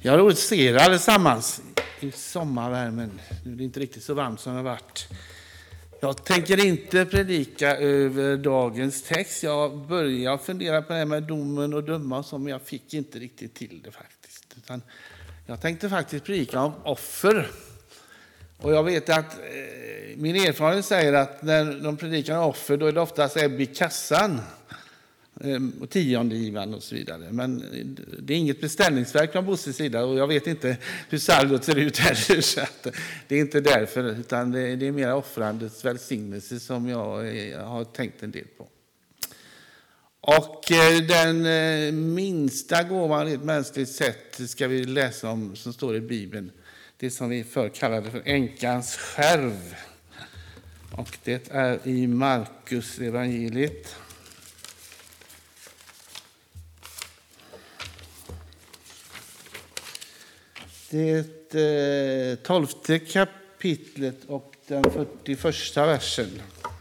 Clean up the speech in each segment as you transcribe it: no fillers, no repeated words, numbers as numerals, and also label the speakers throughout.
Speaker 1: Jag har roligt att se er allesammans i sommarvärmen. Nu är det inte riktigt så varmt som det har varit. Jag tänker inte predika över dagens text. Jag började fundera på det här med domen och döma som jag fick inte riktigt till det faktiskt. Utan jag tänkte faktiskt predika om offer. Och jag vet att min erfarenhet säger att när de predikar om offer då är det oftast Ebbe i kassan. Och tiondegivande och så vidare. Men det är inget beställningsverk från Bosses sida och jag vet inte hur saldot ser ut här. Så att det är inte därför, utan det är mer offrandets välsignelse som jag har tänkt en del på. Och den minsta gåvan i ett mänskligt sätt ska vi läsa om som står i Bibeln. Det som vi förr kallade för änkans skärv. Och det är i Markus evangeliet. Det 12:e kapitlet och den 41:a versen.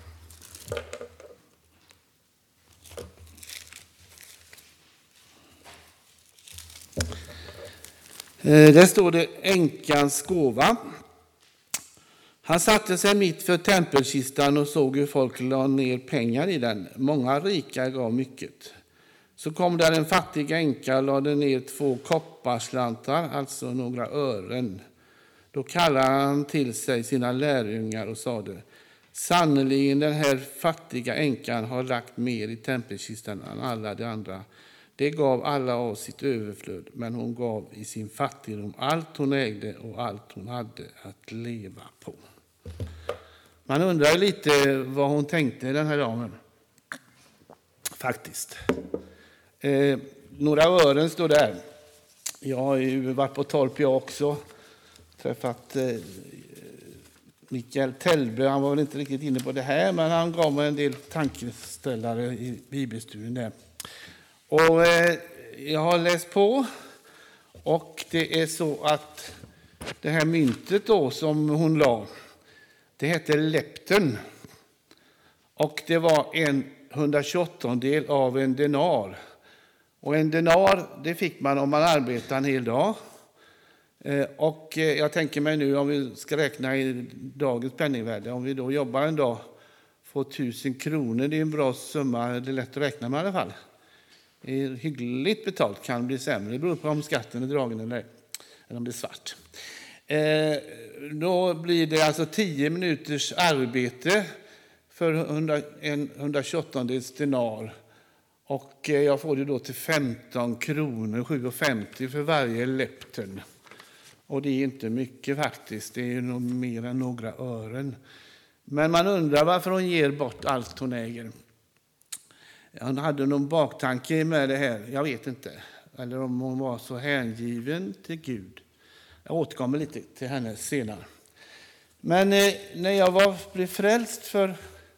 Speaker 1: Där står det änkans gåva. Han satte sig mitt för tempelkistan och såg hur folk la ner pengar i den. Många rika gav mycket. Så kom där en fattig änka och lade ner 2 kopparslantar, alltså några ören. Då kallade han till sig sina lärjungar och sade: sannoliken den här fattiga änkan har lagt mer i tempelkistan än alla de andra. Det gav alla av sitt överflöd, men hon gav i sin fattigdom allt hon ägde och allt hon hade att leva på. Man undrar lite vad hon tänkte, den här damen. Faktiskt. Några ören står där. Jag har ju varit på Torp jag också. Träffat Mikael Tellbe. Han var väl inte riktigt inne på det här, men han gav mig en del tankeställare i bibelstudien där. Och jag har läst på. Och det är så att det här myntet då som hon la, det heter lepton. Och det var en 128-del av en denar. Och en denar, det fick man om man arbetade en hel dag. Och jag tänker mig nu, om vi ska räkna i dagens penningvärde, om vi då jobbar en dag, får 1000 kronor, det är en bra summa, det är lätt att räkna med i alla fall. Det är hyggligt betalt, kan bli sämre, det beror på om skatten är dragen eller om det är svart. Då blir det alltså 10 minuters arbete för en 128-dels denar. Och jag får det då till 15 kronor, 7,50 för varje lepton. Och det är inte mycket faktiskt, det är nog mer än några ören. Men man undrar varför hon ger bort allt hon äger. Hon hade någon baktanke med det här, jag vet inte. Eller om hon var så hängiven till Gud. Jag återkommer lite till henne senare. Men när jag blev frälst för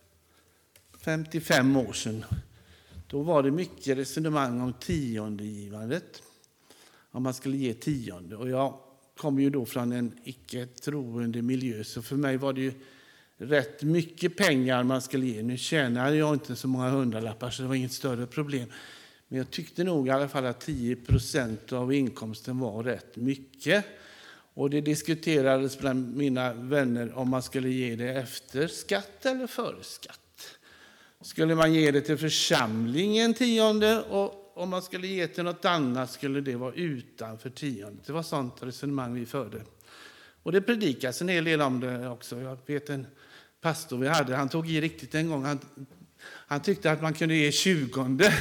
Speaker 1: 55 år sedan, då var det mycket resonemang om tiondegivandet. Om man skulle ge tionde. Och jag kom ju då från en icke-troende miljö. Så för mig var det ju rätt mycket pengar man skulle ge. Nu tjänade jag inte så många hundralappar så det var inget större problem. Men jag tyckte nog i alla fall att 10% av inkomsten var rätt mycket. Och det diskuterades bland mina vänner om man skulle ge det efter skatt eller före skatt. Skulle man ge det till församlingen 10 och om man skulle ge till något annat skulle det vara utanför 10. Det var sånt resonemang vi förde. Och det predikas en hel del om det också. Jag vet en pastor vi hade, han tog i riktigt en gång. Han tyckte att man kunde ge 20.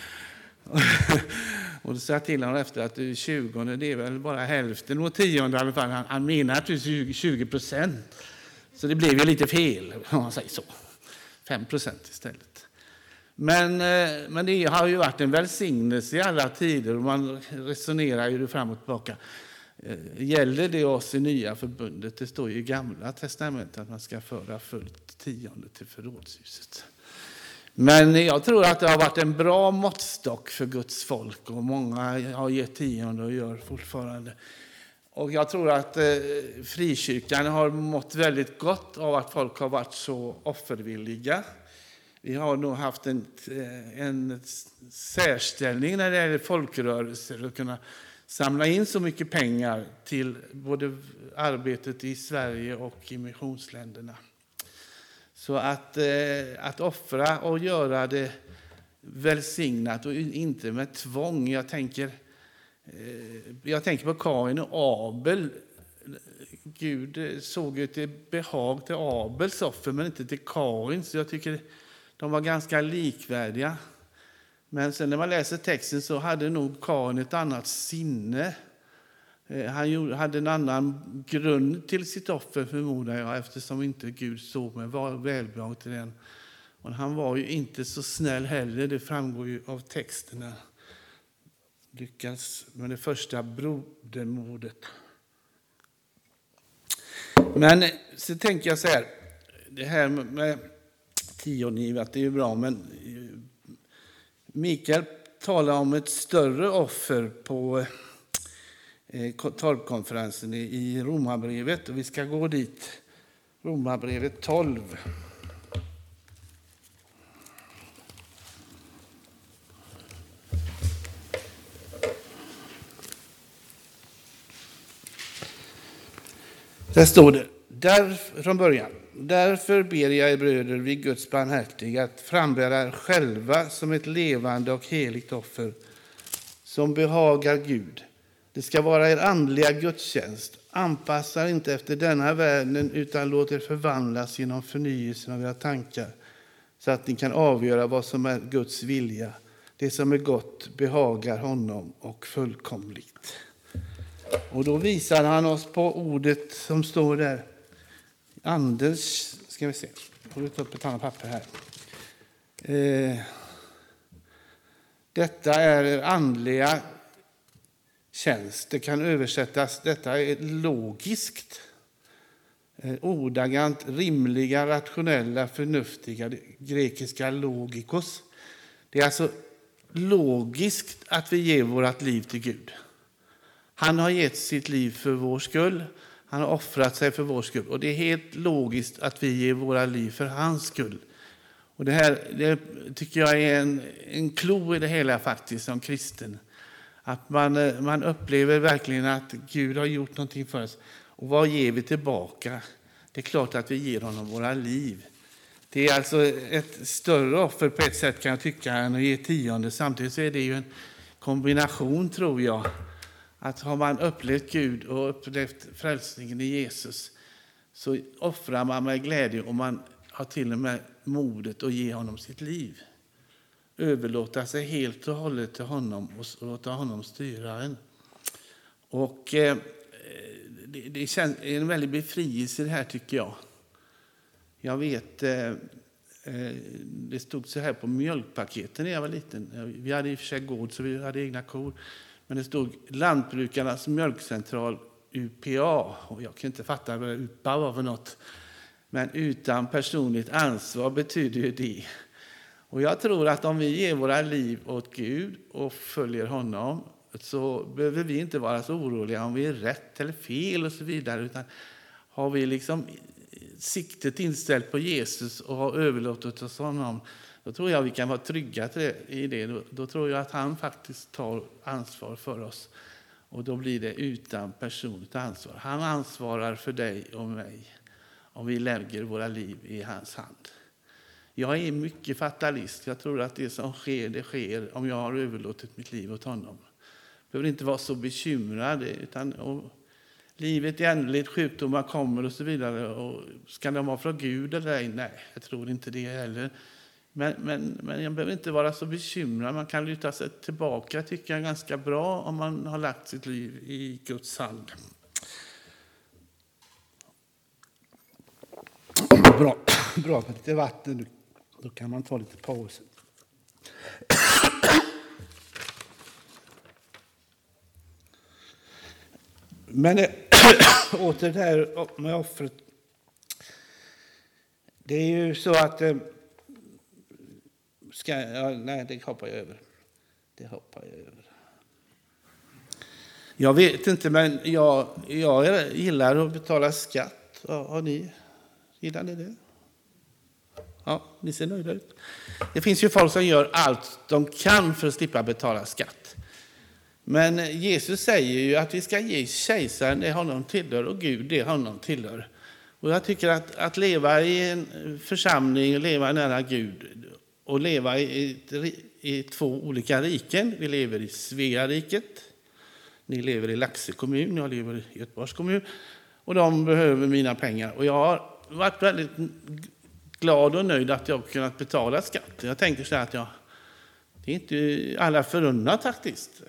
Speaker 1: Och då sa jag till honom efter att 20 det är väl bara hälften och 10 i alla fall. Han menar att det är 20%. Så det blev ju lite fel om man säger så. 5% istället. Men det har ju varit en välsignelse i alla tider och man resonerar ju fram och tillbaka. Gäller det oss i nya förbundet? Det står ju i Gamla testamentet att man ska föra fullt 10 till förrådshuset. Men jag tror att det har varit en bra måttstock för Guds folk och många har gett 10 och gör fortfarande. Och jag tror att frikyrkan har mått väldigt gott av att folk har varit så offervilliga. Vi har nog haft en särställning när det gäller folkrörelser att kunna samla in så mycket pengar till både arbetet i Sverige och i missionsländerna. Så att offra och göra det välsignat och inte med tvång. Jag tänker på Kain och Abel. Gud såg ju till behag till Abels offer men inte till Kain. Så jag tycker de var ganska likvärdiga. Men sen när man läser texten så hade nog Kain ett annat sinne. Han hade en annan grund till sitt offer, förmodar jag, eftersom inte Gud såg med välbehag till den. Och han var ju inte så snäll heller, det framgår ju av texterna. Lyckas med det första brodermordet. Men så tänker jag så här, det här med tiongivet, det är ju bra, men Mikael talar om ett större offer på torgkonferensen i Romarbrevet och vi ska gå dit. Romarbrevet 12. Där står det, från början. Därför ber jag er bröder vid Guds barmhärtighet att frambära er själva som ett levande och heligt offer som behagar Gud. Det ska vara er andliga gudstjänst. Anpassa er inte efter denna världen utan låt er förvandlas genom förnyelsen av era tankar så att ni kan avgöra vad som är Guds vilja. Det som är gott behagar honom och fullkomligt. Och då visar han oss på ordet som står där. Anders, ska vi se. Får vi ta upp ett annat papper här. Detta är andliga tjänst. Det kan översättas, detta är logiskt. Ordagrant rimliga, rationella, förnuftiga. Det grekiska logikos. Det är alltså logiskt att vi ger vårt liv till Gud. Han har gett sitt liv för vår skull. Han har offrat sig för vår skull. Och det är helt logiskt att vi ger våra liv för hans skull. Och det tycker jag är en klo i det hela faktiskt som kristen. Att man upplever verkligen att Gud har gjort någonting för oss. Och vad ger vi tillbaka? Det är klart att vi ger honom våra liv. Det är alltså ett större offer på ett sätt kan jag tycka än att ge tionde. Samtidigt så är det ju en kombination tror jag. Att har man upplevt Gud och upplevt frälsningen i Jesus så offrar man med glädje och man har till och med modet att ge honom sitt liv. Överlåta sig helt och hållet till honom och låta honom styra en. Och det känns en väldigt befrielse det här tycker jag. Jag vet, det stod så här på mjölkpaketen när jag var liten. Vi hade i och för sig gård så vi hade egna kor. Men det stod Lantbrukarnas mjölkcentral UPA. Och jag kan inte fatta vad UPA var för något. Men utan personligt ansvar betyder ju det. Och jag tror att om vi ger våra liv åt Gud och följer honom så behöver vi inte vara så oroliga om vi är rätt eller fel och så vidare. Utan har vi liksom siktet inställt på Jesus och har överlåtit oss honom, då tror jag vi kan vara trygga i det. Då tror jag att han faktiskt tar ansvar för oss. Och då blir det utan personligt ansvar. Han ansvarar för dig och mig om vi lägger våra liv i hans hand. Jag är mycket fatalist. Jag tror att det som sker, det sker om jag har överlåtit mitt liv åt honom. Jag behöver inte vara så bekymrad. Livet är ändligt, sjukdomar kommer och så vidare. Och ska de vara från Gud eller ej? Nej, jag tror inte det heller. Men jag behöver inte vara så bekymrad. Man kan luta sig tillbaka tycker jag ganska bra om man har lagt sitt liv i Guds hand. Bra med lite vatten nu. Då kan man ta lite paus. Men åter det här med offret. Det är ju så att det hoppar jag över. Jag vet inte, men jag gillar att betala skatt. Har ni? Gillar ni det? Ja, ni ser nöjda ut. Det finns ju folk som gör allt de kan för att slippa betala skatt. Men Jesus säger ju att vi ska ge kejsaren det honom tillhör och Gud det honom tillhör. Och jag tycker att leva i en församling, leva nära Gud och leva i två olika riken. Vi lever i Sveariket, ni lever i Laxå kommun, jag lever i Göteborgs kommun. Och de behöver mina pengar. Och jag har varit väldigt glad och nöjd att jag har kunnat betala skatt. Jag tänker så här att det är inte alla förunnat faktiskt.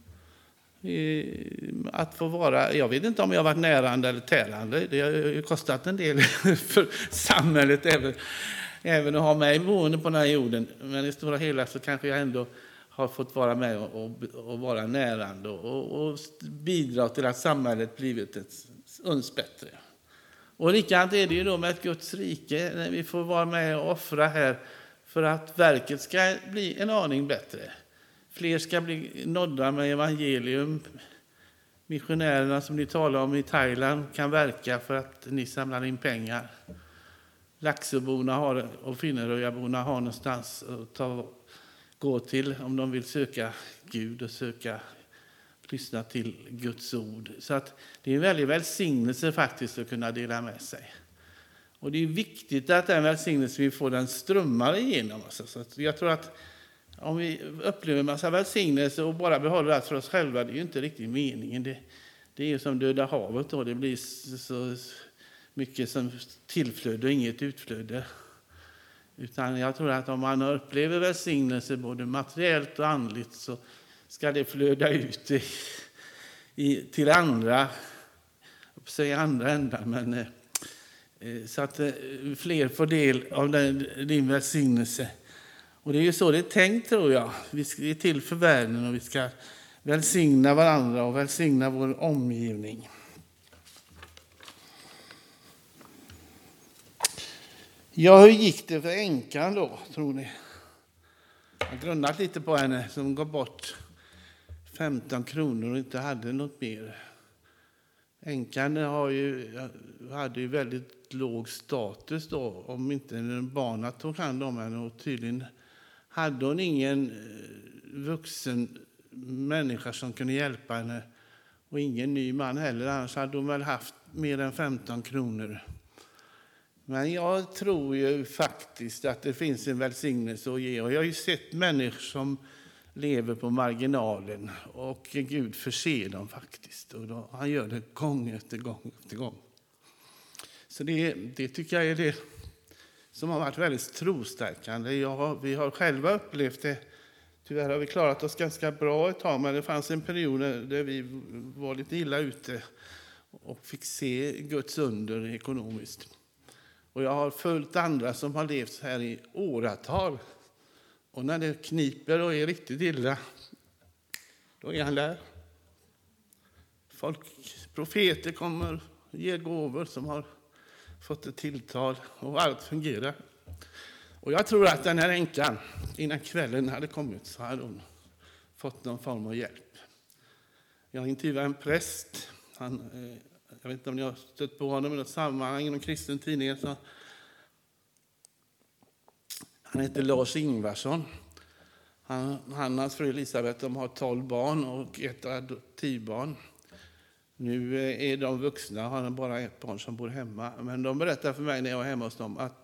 Speaker 1: Att få vara, jag vet inte om jag har varit närande eller tärande. Det har ju kostat en del för samhället även att ha mig boende på den här jorden. Men i stora hela så kanske jag ändå har fått vara med och vara närande och bidra till att samhället blivit ett uns bättre. Och likadant är det ju då med ett Guds rike när vi får vara med och offra här för att verket ska bli en aning bättre. Fler ska bli nådda med evangelium. Missionärerna som ni talar om i Thailand kan verka för att ni samlar in pengar. Laxåborna och Finneröjaborna har någonstans att gå till om de vill söka Gud och lyssna till Guds ord. Så att det är en väldig välsignelse faktiskt att kunna dela med sig. Och det är viktigt att den välsignelse vi får den strömmar igenom oss. Så att jag tror att om vi upplever en massa välsignelse och bara behåller det för oss själva, det är ju inte riktigt meningen. Det är ju som Döda havet då, det blir så mycket som tillflöde och inget utflöde. Utan jag tror att om man upplever välsignelse både materiellt och andligt så ska det flöda ut till andra ändar. Men, så att fler får del av din välsignelse. Och det är ju så det är tänkt, tror jag. Vi är till för världen och vi ska välsigna varandra och välsigna vår omgivning. Ja, hur gick det för änkan då, tror ni? Jag har grundat lite på henne som går bort 15 kronor och inte hade något mer. Änkan hade ju väldigt låg status då, om inte en barna tog hand om henne. Och tydligen hade hon ingen vuxen människa som kunde hjälpa henne. Och ingen ny man heller, annars hade hon väl haft mer än 15 kronor. Men jag tror ju faktiskt att det finns en välsignelse att ge. Och jag har ju sett människor som lever på marginalen. Och Gud förser dem faktiskt. Och han gör det gång efter gång efter gång. Så det tycker jag är det som har varit väldigt trostärkande. Vi har själva upplevt det. Tyvärr har vi klarat oss ganska bra ett tag. Men det fanns en period där vi var lite illa ute. Och fick se Guds under ekonomiskt. Och jag har följt andra som har levt här i åratal. Och när det kniper och är riktigt illa, då är han där. Profeter kommer och ger gåvor som har fått ett tilltal och allt fungerar. Och jag tror att den här änkan, innan kvällen hade kommit så hade hon fått någon form av hjälp. Jag intervjuade en präst. Jag vet inte om ni har stött på honom i något sammanhang inom kristen tidning. Han heter Lars Ingvarsson. Hans fru Elisabeth, de har 12 barn och ett adoptivbarn. Nu är de vuxna, har bara ett barn som bor hemma. Men de berättade för mig när jag var hemma hos dem att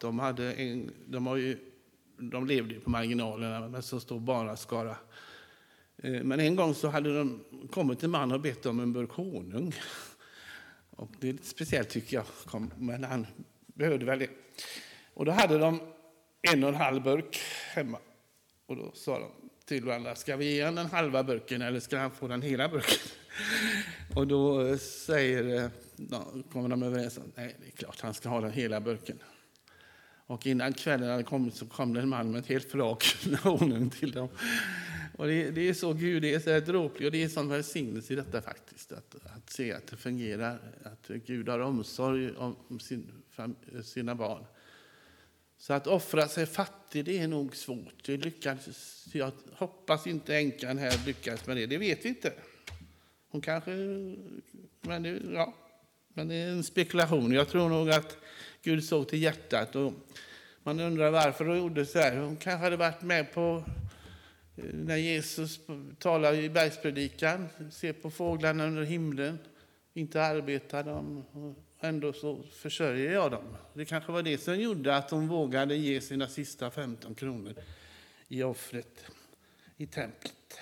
Speaker 1: de levde på marginalerna med så stor barnaskara. Men en gång så hade de kommit till man och bett om en burk honung. Och det är lite speciellt tycker jag, men han behövde väl det. Och då hade de 1,5 burk hemma. Och då sa de till varandra, ska vi ge den halva burken eller ska han få den hela burken? Och då kommer de överens om, nej det är klart han ska ha den hela burken. Och innan kvällen hade kommit så kom det en man med ett helt flak honung till dem. Och det är så Gud är så dråplig och det är sån välsignelse i detta faktiskt. Att se att det fungerar, att Gud har omsorg om sina barn. Så att offra sig fattig, det är nog svårt. Jag hoppas inte änkan här lyckas med det. Det vet vi inte. Hon kanske... Men det är en spekulation. Jag tror nog att Gud såg till hjärtat. Och man undrar varför hon gjorde så här. Hon kanske hade varit med på När Jesus talar i bergspredikan, se på fåglarna under himlen, inte arbetar de, och ändå så försörjer jag dem. Det kanske var det som gjorde att de vågade ge sina sista 15 kronor i offret i templet.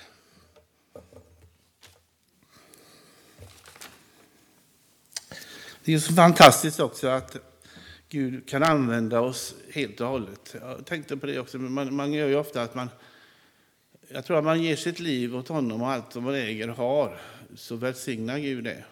Speaker 1: Det är så fantastiskt också att Gud kan använda oss helt och hållet. Jag tänkte på det också, men man gör ju ofta att jag tror att man ger sitt liv åt honom och allt som man äger och har, så välsignar Gud det.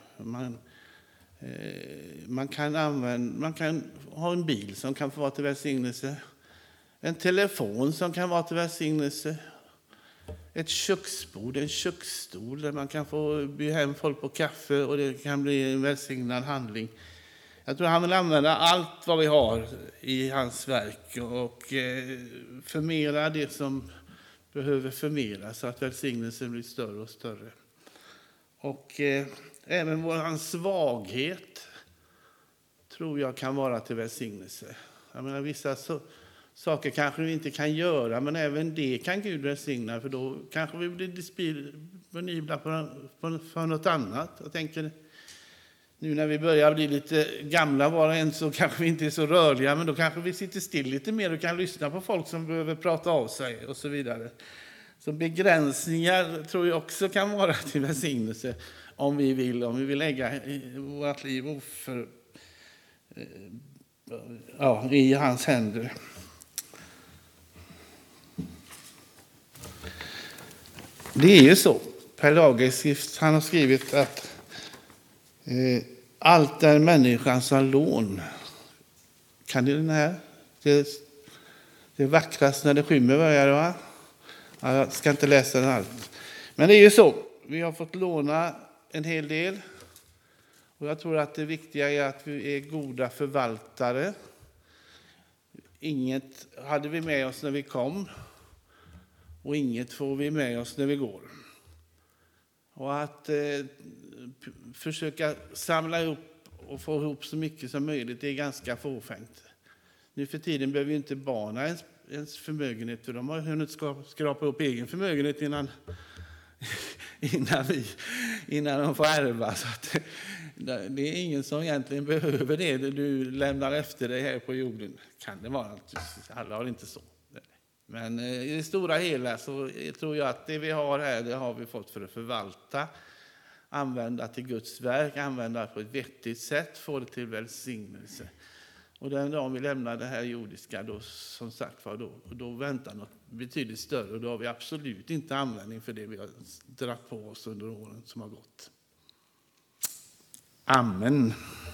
Speaker 1: Man kan ha en bil som kan få vara till välsignelse, en telefon som kan vara till välsignelse, ett köksbord, en köksstol där man kan få bjuda hem folk på kaffe och det kan bli en välsignad handling. Jag tror han vill använda allt vad vi har i hans verk och förmera det som behöver förmeras så att välsignelsen blir större och större. Och även vår svaghet tror jag kan vara till välsignelse. Jag menar, vissa saker kanske vi inte kan göra, men även det kan Gud välsigna, för då kanske vi blir disponibla för något annat. Jag tänker, nu när vi börjar bli lite gamla var och en, så kanske vi inte är så rörliga, men då kanske vi sitter still lite mer och kan lyssna på folk som behöver prata av sig och så vidare. Så begränsningar tror jag också kan vara till välsignelse om vi vill lägga vårt liv i hans händer. Det är ju så. Per Lagerskrift, han har skrivit att allt är människans lån. Kan ni den här? Det vackrast när det skymmer börjar, va? Jag ska inte läsa den allt. Men det är ju så. Vi har fått låna en hel del. Och jag tror att det viktiga är att vi är goda förvaltare. Inget hade vi med oss när vi kom. Och inget får vi med oss när vi går. Och att försöka samla ihop och få ihop så mycket som möjligt är ganska fåfängt. Nu för tiden behöver ju inte barnen ens förmögenhet, för de har hunnit skrapa upp egen förmögenhet innan de får ärva. Så att det är ingen som egentligen behöver det du lämnar efter dig här på jorden. Kan det vara, alla har inte så. Men i det stora hela så tror jag att det vi har här, det har vi fått för att förvalta, använda till Guds verk, använda på ett vettigt sätt, få det till välsignelse. Och den dagen vi lämnar det här jordiska, då, som sagt var, då väntar något betydligt större. Och då har vi absolut inte användning för det vi har dragit på oss under åren som har gått. Amen.